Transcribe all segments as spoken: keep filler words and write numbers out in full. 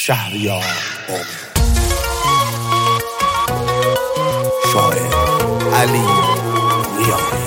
شهریار قم. شاعر علی ریاحی.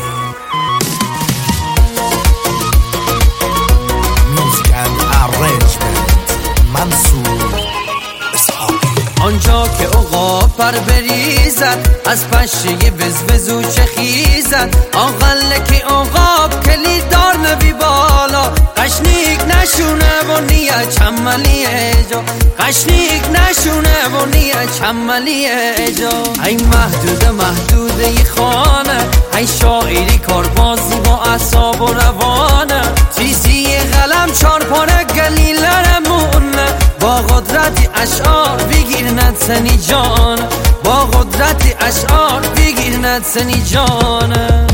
میوزیک اند ارنجمنت منصور اسحاقی. آنجا که عقاب پر بریزد از پشه وزوزو چه خیزد، آقله که عقاب کلید دار نبی بالا، قشنیک نشونه و نیه چملیه جا، قشنیک نشونه و نیه چملیه جا. ای محدود محدود ای خانه، ای شاعری کاربازی با اعصاب و روانه، تیزی قلم چار پاره گلیلرمونه، با قدرت اشعار بگیر ندسنی جان، با قدرت اشعار بگیر ندسنی جان.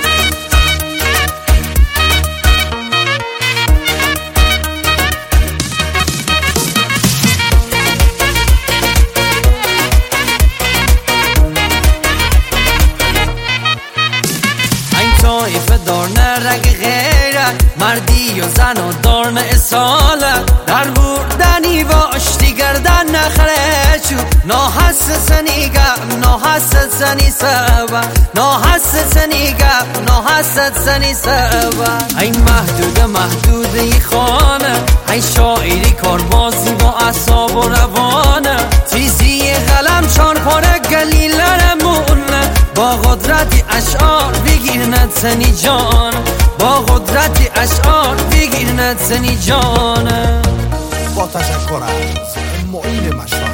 طایفه دارنه رگ غیره، مردی و زن و دارنه اصاله، در بردنی باش دیگردن نخره چو، ناحس سنیگم ناحس سنی سبا، ناحس سنیگم ناحس سنی سبا. ای محدود محدود ای خانه، ای شاعری کاربازی با اعصاب و روانه، تیزی قلم چار پاره گلیلرمونه، با قدرت اشعار بگیر ندسنی جان، با قدرت اشعار بگیر ندسنی جان. با تشکر از معین مشاعر